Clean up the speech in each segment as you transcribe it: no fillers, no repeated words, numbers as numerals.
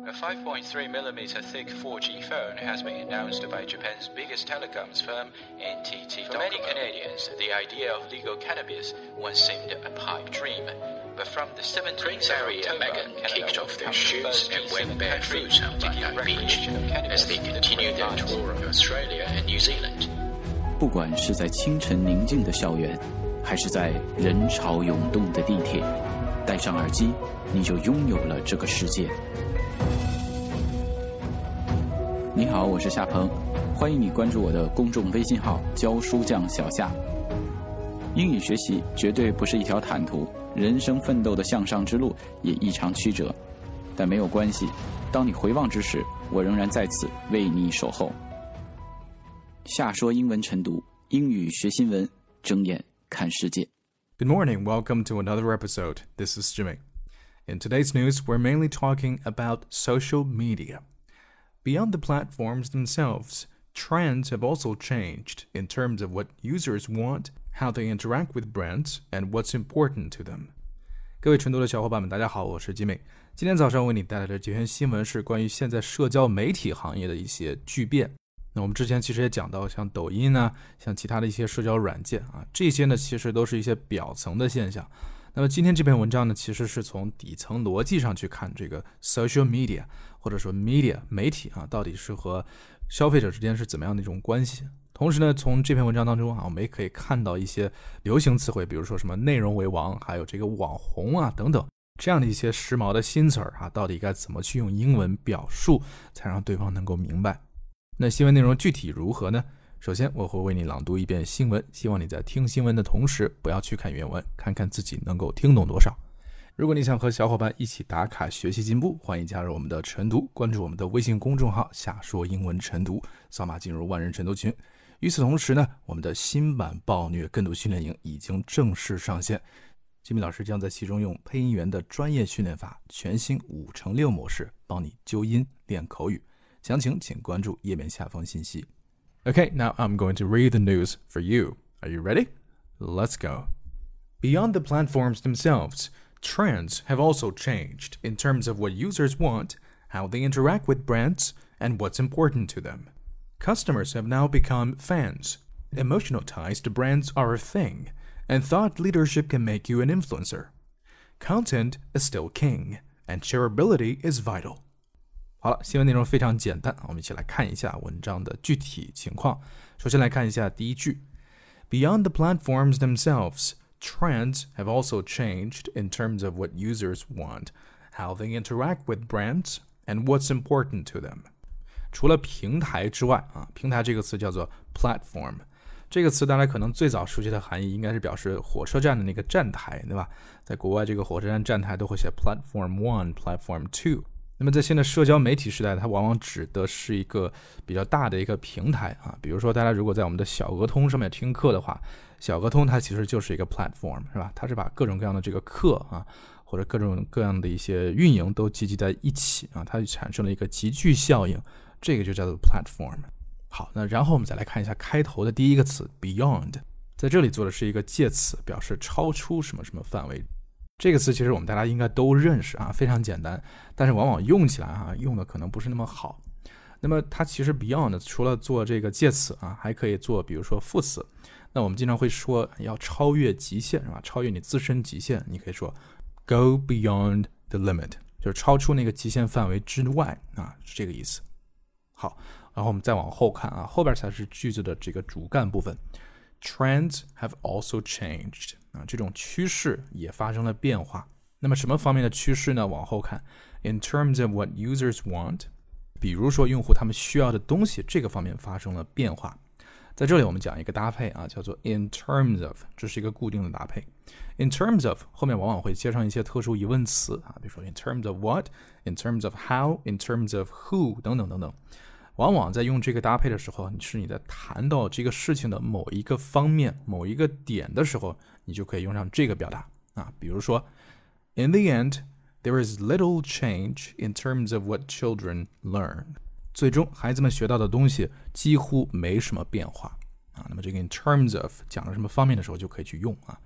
A 5.3mm thick 4G phone has been announced by Japan's biggest telecoms firm, NTT. For many Canadians, the idea of legal cannabis once seemed a pipe dream. But from the 17th Prince Harry and Meghan kicked off their shoes and went barefoot on Bondi Beach as they continued their tour of Australia and New Zealand. 不管是在清晨宁静的校园，还是在人潮涌动的地铁，戴上耳机，你就拥有了这个世界。你好，我是夏鹏，欢迎你关注我的公众微信号教书匠小夏。英语学习绝对不是一条坦途，人生奋斗的向上之路也异常曲折，但没有关系，当你回望之时，我仍然在此为你守候。夏说英文晨读，英语学新闻，睁眼看世界。 Good morning, welcome to another episode. This is Jimmy. In today's news, we're mainly talking about social media. Beyond the platforms themselves, trends have also changed in terms of what users want, how they interact with brands, and what's important to them. 各位晨读的小伙伴们，大家好，我是吉美。今天早上为你带来的这篇新闻是关于现在社交媒体行业的一些巨变。那我们之前其实也讲到，像抖音啊，像其他的一些社交软件啊，这些呢其实都是一些表层的现象。那么今天这篇文章呢，其实是从底层逻辑上去看这个 social media 或者说 media 媒体啊，到底是和消费者之间是怎么样的一种关系。同时呢，从这篇文章当中啊，我们也可以看到一些流行词汇，比如说什么内容为王，还有这个网红啊等等，这样的一些时髦的新词儿啊，到底该怎么去用英文表述，才让对方能够明白。那新闻内容具体如何呢？首先我会为你朗读一遍新闻，希望你在听新闻的同时不要去看原文，看看自己能够听懂多少。如果你想和小伙伴一起打卡学习进步，欢迎加入我们的晨读，关注我们的微信公众号夏说英文晨读，扫码进入万人晨读群。与此同时呢，我们的新版暴虐跟读训练营已经正式上线，吉米老师将在其中用配音员的专业训练法，全新5×6模式帮你纠音练口语。详情请关注页面下方信息。Okay, now I'm going to read the news for you. Are you ready? Let's go. Beyond the platforms themselves, trends have also changed in terms of what users want, how they interact with brands, and what's important to them. Customers have now become fans. Emotional ties to brands are a thing, and thought leadership can make you an influencer. Content is still king, and shareability is vital.好了，新闻内容非常简单，我们一起来看一下文章的具体情况。首先来看一下第一句 Beyond the platforms themselves, trends have also changed in terms of what users want, how they interact with brands, and what's important to them. 除了平台之外啊，平台这个词叫做 platform， 这个词大家可能最早熟悉的含义应该是表示火车站的那个站台，对吧？在国外这个火车站站台都会写 platform 1、platform 2。那么在现在社交媒体时代，它往往指的是一个比较大的一个平台啊，比如说大家如果在我们的小鹅通上面听课的话，小鹅通它其实就是一个 platform， 是吧？它是把各种各样的这个课啊，或者各种各样的一些运营都集结在一起啊，它就产生了一个集聚效应，这个就叫做 platform。好，那然后我们再来看一下开头的第一个词 beyond， 在这里做的是一个介词，表示超出什么什么范围。这个词其实我们大家应该都认识啊，非常简单，但是往往用起来啊，用的可能不是那么好。那么它其实 beyond 除了做这个介词啊，还可以做比如说副词。那我们经常会说要超越极限，是吧？超越你自身极限，你可以说 go beyond the limit， 就是超出那个极限范围之外啊，是这个意思。好，然后我们再往后看啊，后边才是句子的这个主干部分。Trends have also changed， 啊，这种趋势也发生了变化。那么什么方面的趋势呢？往后看 ，in terms of what users want， 比如说用户他们需要的东西，这个方面发生了变化。在这里我们讲一个搭配啊，叫做 in terms of， 这是一个固定的搭配。in terms of 后面往往会接上一些特殊疑问词啊，比如说 in terms of what，in terms of how，in terms of who 等等等等。往往在用这个搭配的时候，是你在谈到这个事情的某一个方面、某一个点的时候，你就可以用上这个表达啊。比如说 ，In the end, there is little change in terms of what children learn。最终，孩子们学到的东西几乎没什么变化啊。那么这个 in terms of 讲了什么方面的时候，就可以去用啊。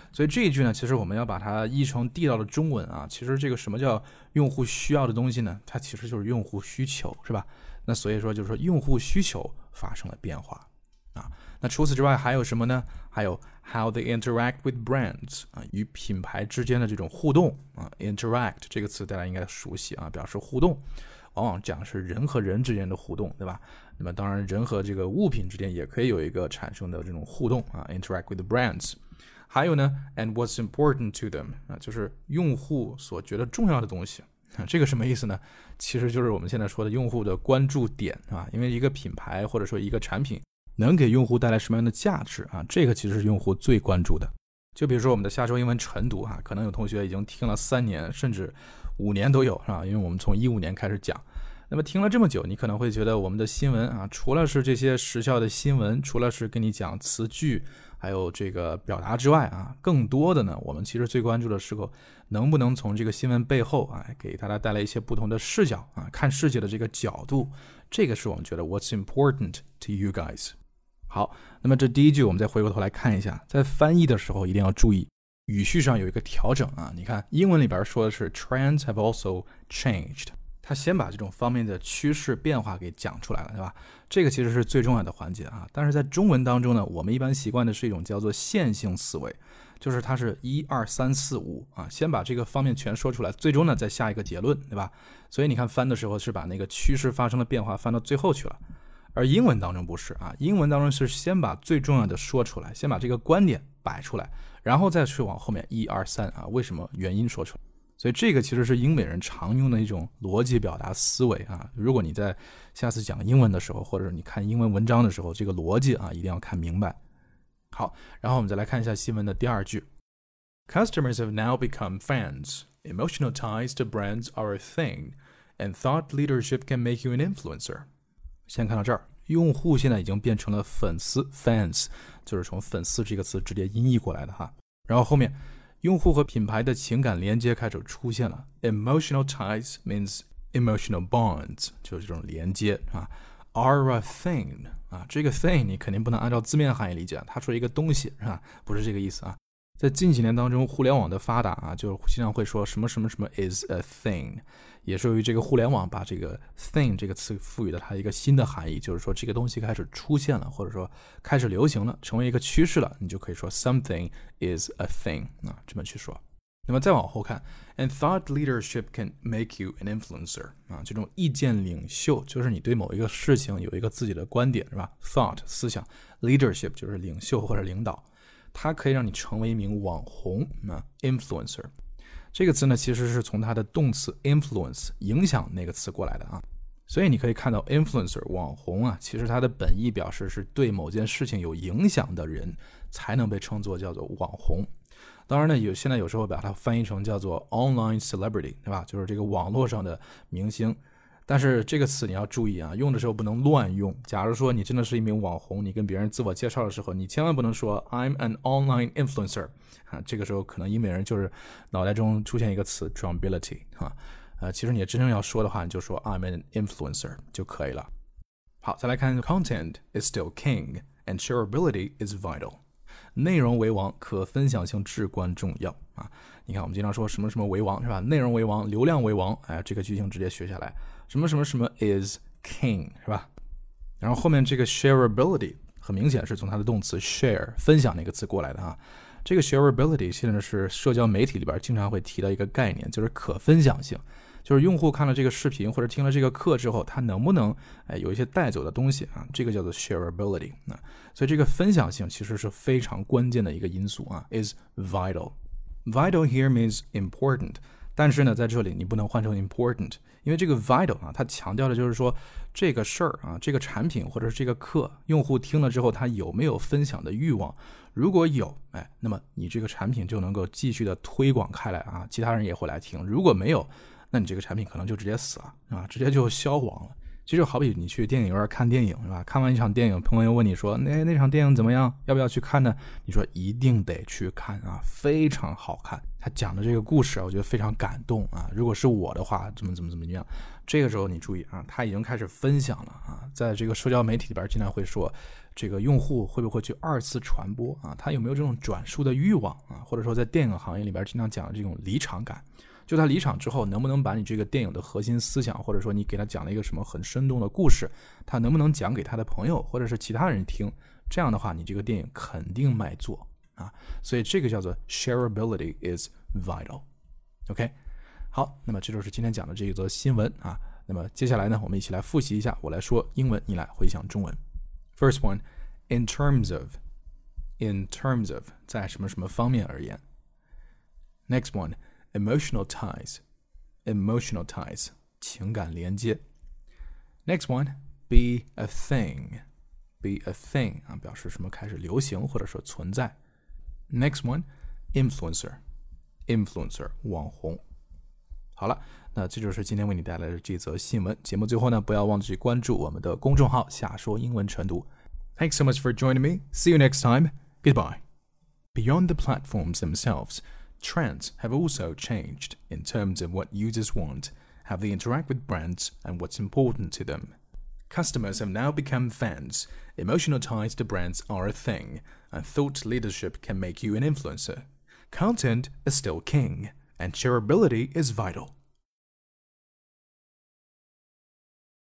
所以这一句呢，其实我们要把它译成地道的中文啊，其实这个什么叫用户需要的东西呢？它其实就是用户需求，是吧？那所以说就是说用户需求发生了变化啊。那除此之外还有什么呢？还有 how they interact with brands 啊，与品牌之间的这种互动啊。interact 这个词大家应该熟悉啊，表示互动，往往讲是人和人之间的互动，对吧？那么当然人和这个物品之间也可以有一个产生的这种互动啊 interact with brands。还有呢 and what's important to them 啊，就是用户所觉得重要的东西啊，这个什么意思呢？其实就是我们现在说的用户的关注点啊，因为一个品牌或者说一个产品能给用户带来什么样的价值啊，这个其实是用户最关注的。就比如说我们的下周英文晨读啊，可能有同学已经听了3年甚至5年都有，是吧？因为我们从15年开始讲。那么听了这么久，你可能会觉得我们的新闻啊，除了是这些时效的新闻，除了是跟你讲词句还有这个表达之外啊，更多的呢，我们其实最关注的时候，能不能从这个新闻背后啊，给大家带来一些不同的视角啊，看世界的这个角度，这个是我们觉得 what's important to you guys。 好，那么这第一句我们再回过头来看一下，在翻译的时候一定要注意语序上有一个调整啊。你看英文里边说的是 trends have also changed，他先把这种方面的趋势变化给讲出来了，对吧？这个其实是最重要的环节啊。但是在中文当中呢，我们一般习惯的是一种叫做线性思维，就是它是1、2、3、4、5啊，先把这个方面全说出来，最终呢再下一个结论，对吧？所以你看翻的时候是把那个趋势发生的变化翻到最后去了，而英文当中不是啊，英文当中是先把最重要的说出来，先把这个观点摆出来，然后再去往后面1、2、3啊，为什么原因说出来。所以这个其实是英美人常用的一种逻辑表达思维啊。如果你在下次讲英文的时候，或者你看英文文章的时候，这个逻辑啊一定要看明白。好，然后我们再来看一下新闻的第2句。Customers have now become fans. Emotional ties to brands are a thing, and thought leadership can make you an influencer. 先看到这儿，用户现在已经变成了粉丝 fans， 就是从粉丝这个词直接音译过来的哈。然后后面用户和品牌的情感连接开始出现了 emotional ties means emotional bonds， 就是这种连接啊。are a thing 啊，这个 thing 你肯定不能按照字面含义理解，它说一个东西是吧？不是这个意思啊。在近几年当中，互联网的发达啊，就经常会说什么什么什么 is a thing， 也是由于这个互联网把这个 thing 这个词赋予了它一个新的含义，就是说这个东西开始出现了，或者说开始流行了，成为一个趋势了，你就可以说 something is a thing 啊，这么去说。那么再往后看 and thought leadership can make you an influencer 啊，这种意见领袖就是你对某一个事情有一个自己的观点是吧？ thought 思想， leadership 就是领袖或者领导，它可以让你成为一名网红啊 influencer 这个词呢其实是从它的动词 influence 影响那个词过来的啊。所以你可以看到 influencer 网红啊，其实它的本意表示是对某件事情有影响的人才能被称作叫做网红。当然呢，现在有时候把它翻译成叫做 online celebrity， 对吧？就是这个网络上的明星。但是这个词你要注意啊，用的时候不能乱用。假如说你真的是一名网红，你跟别人自我介绍的时候，你千万不能说 I'm an online influencer 啊，这个时候可能英美人就是脑袋中出现一个词 drumbility 啊。其实你真正要说的话，你就说 I'm an influencer 就可以了。好，再来看 content is still king and shareability is vital。内容为王，可分享性至关重要啊！你看，我们经常说什么什么为王是吧？内容为王，流量为王，哎，这个句型直接学下来，什么什么什么 is king 是吧？然后后面这个 shareability 很明显是从它的动词 share 分享那个词过来的啊。这个 shareability 现在是社交媒体里边经常会提到一个概念，就是可分享性。就是用户看了这个视频或者听了这个课之后，他能不能有一些带走的东西啊？这个叫做 shareability 啊。所以这个分享性其实是非常关键的一个因素啊 is vital。Vital here means important， 但是呢，在这里你不能换成 important， 因为这个 vital 啊，它强调的就是说这个事儿啊，这个产品或者是这个课，用户听了之后他有没有分享的欲望？如果有，那么你这个产品就能够继续的推广开来啊，其他人也会来听。如果没有，那你这个产品可能就直接死了啊，直接就消亡了。 其实就好比你去电影院看电影是吧？看完一场电影，朋友问你说那场电影怎么样？要不要去看呢？你说一定得去看啊，非常好看。他讲的这个故事我觉得非常感动啊。如果是我的话，怎么样？这个时候你注意啊，他已经开始分享了啊，在这个社交媒体里边经常会说，这个用户会不会去二次传播啊？他有没有这种转述的欲望啊？或者说在电影行业里边经常讲的这种离场感。就他离场之后，能不能把你这个电影的核心思想，或者说你给他讲了一个什么很生动的故事，他能不能讲给他的朋友或者是其他人听？这样的话，你这个电影肯定卖座啊！所以这个叫做 shareability is vital。OK， 好，那么这就是今天讲的这一则新闻啊。那么接下来呢，我们一起来复习一下，我来说英文，你来回想中文。First one, in terms of 在什么什么方面而言。Next one.Emotional ties 情感连接。Next one, be a thing 啊，表示什么开始流行或者说存在。Next one, influencer 网红。好了，那这就是今天为你带来的这则新闻。节目最后呢，不要忘记关注我们的公众号下说英文晨读。Thanks so much for joining me. See you next time. Goodbye. Beyond the platforms themselves,Trends have also changed in terms of what users want, how they interact with brands, and what's important to them. Customers have now become fans, emotional ties to brands are a thing, and thought leadership can make you an influencer. Content is still king, and shareability is vital.